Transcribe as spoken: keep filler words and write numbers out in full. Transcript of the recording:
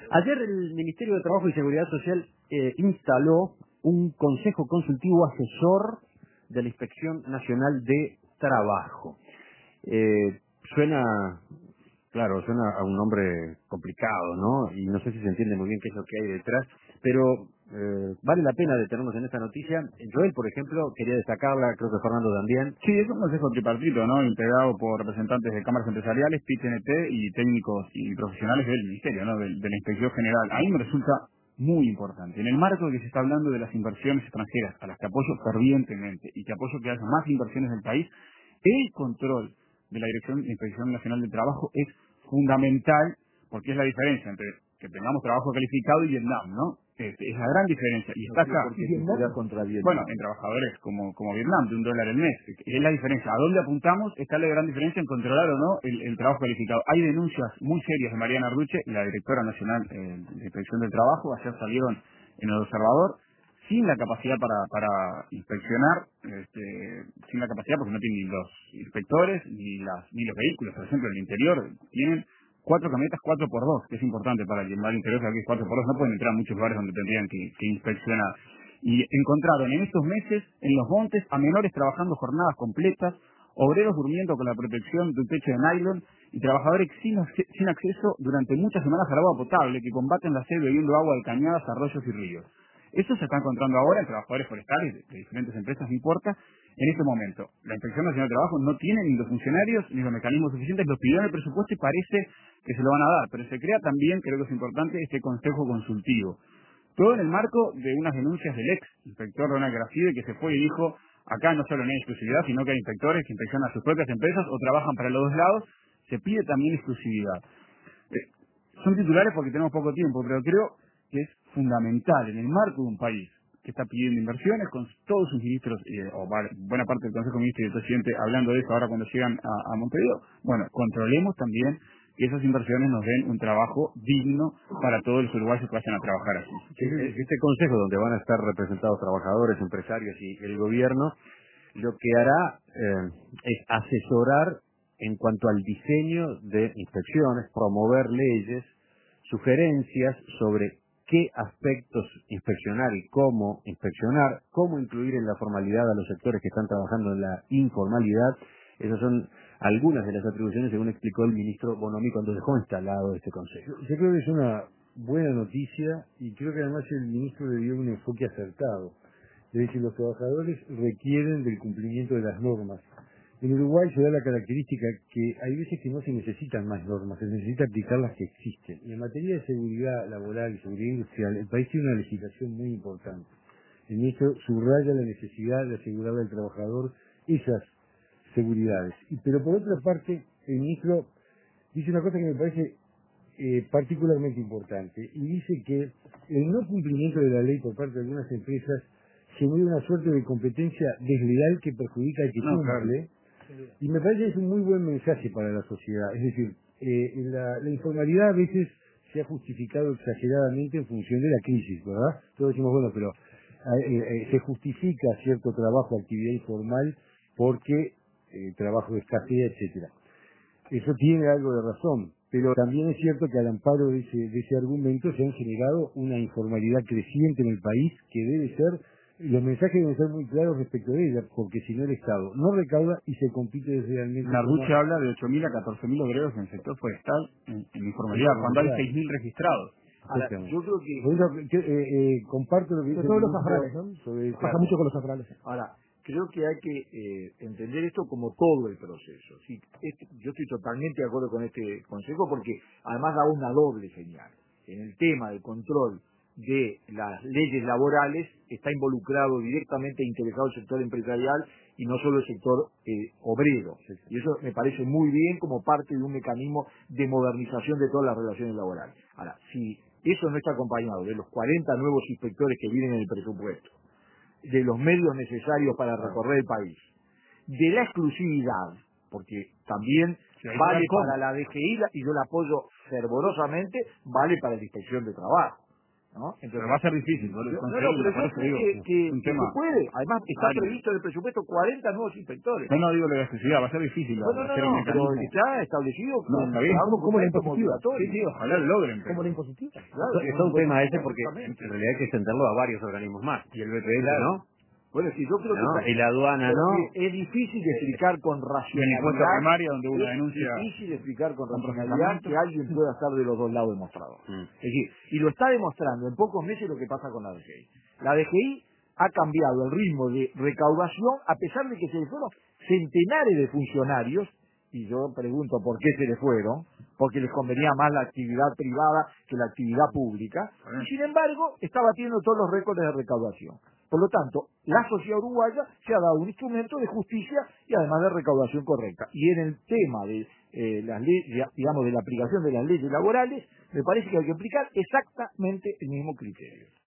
Ayer el Ministerio de Trabajo y Seguridad Social eh, instaló un consejo consultivo asesor de la Inspección Nacional de Trabajo. Eh, suena, claro, suena a un nombre complicado, ¿no? Y no sé si se entiende muy bien qué es lo que hay detrás, pero eh, vale la pena detenernos en esta noticia. Joel, por ejemplo, quería destacarla, creo que Fernando también. Sí, es un consejo tripartito, ¿no? Integrado por representantes de cámaras empresariales, P I T N T y técnicos y profesionales del Ministerio, ¿no? De, de la Inspección General. A mí me resulta muy importante. En el marco de que se está hablando de las inversiones extranjeras, a las que apoyo fervientemente y que apoyo que haya más inversiones del país, el control de la Dirección de Inspección Nacional del Trabajo es fundamental, porque es la diferencia entre que tengamos trabajo calificado y Vietnam, ¿no? Es, es la gran diferencia, y está acá. ¿Por qué Vietnam contra Vietnam? Bueno, en trabajadores como, como Vietnam, de un dólar el mes. Es la diferencia. ¿A dónde apuntamos? Está la gran diferencia en controlar o no el, el trabajo calificado. Hay denuncias muy serias de Mariana Arruche, la directora nacional eh, de Inspección del Trabajo. Ayer salieron en el Observador, sin la capacidad para, para inspeccionar, este, sin la capacidad porque no tienen ni los inspectores ni, las, ni los vehículos. Por ejemplo, en el interior tienen cuatro camionetas cuatro por dos, que es importante para quien va al interior, que aquí es cuatro por dos, no pueden entrar a muchos lugares donde tendrían que, que inspeccionar. Y encontraron en estos meses, en los montes, a menores trabajando jornadas completas, obreros durmiendo con la protección de un techo de nylon y trabajadores sin, acce- sin acceso durante muchas semanas al agua potable, que combaten la sed bebiendo agua de cañadas, arroyos y ríos. Eso se está encontrando ahora en trabajadores forestales de, de diferentes empresas, no importa, en este momento. La Inspección Nacional de Trabajo no tiene ni los funcionarios ni los mecanismos suficientes, los pidió en el presupuesto y parece que se lo van a dar, pero se crea también, creo que es importante, este consejo consultivo. Todo en el marco de unas denuncias del ex inspector Ronald Grafide, que se fue y dijo, acá no solo no hay exclusividad, sino que hay inspectores que inspeccionan a sus propias empresas o trabajan para los dos lados, se pide también exclusividad. Eh, son titulares porque tenemos poco tiempo, pero creo que es fundamental en el marco de un país que está pidiendo inversiones con todos sus ministros, eh, o va- buena parte del Consejo de Ministros y del Presidente hablando de eso ahora cuando llegan a, a Montevideo. Bueno, controlemos también que esas inversiones nos den un trabajo digno para todos los uruguayos que vayan a trabajar aquí. Sí, este consejo donde van a estar representados trabajadores, empresarios y el gobierno, lo que hará eh, es asesorar en cuanto al diseño de inspecciones, promover leyes, sugerencias sobre qué aspectos inspeccionar y cómo inspeccionar, cómo incluir en la formalidad a los sectores que están trabajando en la informalidad. Esas son algunas de las atribuciones, según explicó el ministro Bonomi cuando dejó instalado este consejo. Yo, yo creo que es una buena noticia y creo que además el ministro le dio un enfoque acertado. Es decir, los trabajadores requieren del cumplimiento de las normas. En Uruguay se da la característica que hay veces que no se necesitan más normas, se necesita aplicar las que existen. Y en materia de seguridad laboral y seguridad industrial, el país tiene una legislación muy importante. El ministro subraya la necesidad de asegurarle al trabajador esas seguridades. Y, pero por otra parte, el ministro dice una cosa que me parece eh, particularmente importante, y dice que el no cumplimiento de la ley por parte de algunas empresas genera una suerte de competencia desleal que perjudica al que No, claro. cumple, y me parece que es un muy buen mensaje para la sociedad. Es decir, eh, la, la informalidad a veces se ha justificado exageradamente en función de la crisis, ¿verdad? Todos decimos, bueno, pero eh, eh, se justifica cierto trabajo, actividad informal, porque eh, trabajo de escasez, etcétera. Eso tiene algo de razón, pero también es cierto que al amparo de ese, de ese argumento se han generado una informalidad creciente en el país que debe ser, los mensajes deben ser muy claros respecto de ella, porque si no el Estado no recauda y se compite deslealmente. Narduche habla de ocho mil a catorce mil obreros en el sector forestal en, en informalidad, cuando hay seis mil registrados. Ahora, yo creo que... Por eso, que, eh, eh, comparto lo que dice Sobre todo el los ministro afrales, ¿no? sobre Pasa claro. mucho con los afrales. Ahora, creo que hay que eh, entender esto como todo el proceso. ¿Sí? Este- yo estoy totalmente de acuerdo con este consejo porque además da una doble señal. En el tema del control de las leyes laborales está involucrado directamente e interesado el sector empresarial y no solo el sector eh, obrero. Y eso me parece muy bien como parte de un mecanismo de modernización de todas las relaciones laborales. Ahora, si eso no está acompañado de los cuarenta nuevos inspectores que vienen en el presupuesto, de los medios necesarios para recorrer el país, de la exclusividad, porque también Sí, ahí vale está cómo. para la D G I, la- y yo la apoyo fervorosamente, vale para la inspección de trabajo. ¿no? Entonces, pero va a ser difícil, por no, eso, no, no, pero yo creo digo, que, que, un que tema. se puede. Además, está Varios. previsto en el presupuesto cuarenta nuevos inspectores. No, no digo la elasticidad, va a ser difícil Bueno, no, hacer no, un pero mecanismo. está establecido No, con está bien. un ¿Cómo la documento impositiva? obligatorio. Sí, sí, ojalá lo logren. Pero... Como la impositiva. Claro, Es todo un tema ese porque en exactamente. realidad hay que extenderlo a varios organismos más. Y el B P S, Claro. ¿no? Bueno, sí, yo creo ¿No? que Y la aduana, pero ¿no? que es difícil de explicar con Y el racionalidad. impuesto a primaria, donde hubo una Es denuncia. difícil de explicar con con racionalidad procesamiento. que alguien pueda estar de los dos lados demostrado. Mm. Es decir, y lo está demostrando en pocos meses lo que pasa con la D G I. La D G I ha cambiado el ritmo de recaudación a pesar de que se le fueron centenares de funcionarios, y yo pregunto por qué se le fueron, porque les convenía más la actividad privada que la actividad pública, y sin embargo está batiendo todos los récords de recaudación. Por lo tanto, la sociedad uruguaya se ha dado un instrumento de justicia y además de recaudación correcta. Y en el tema de eh, las leyes, digamos, de la aplicación de las leyes laborales, me parece que hay que aplicar exactamente el mismo criterio.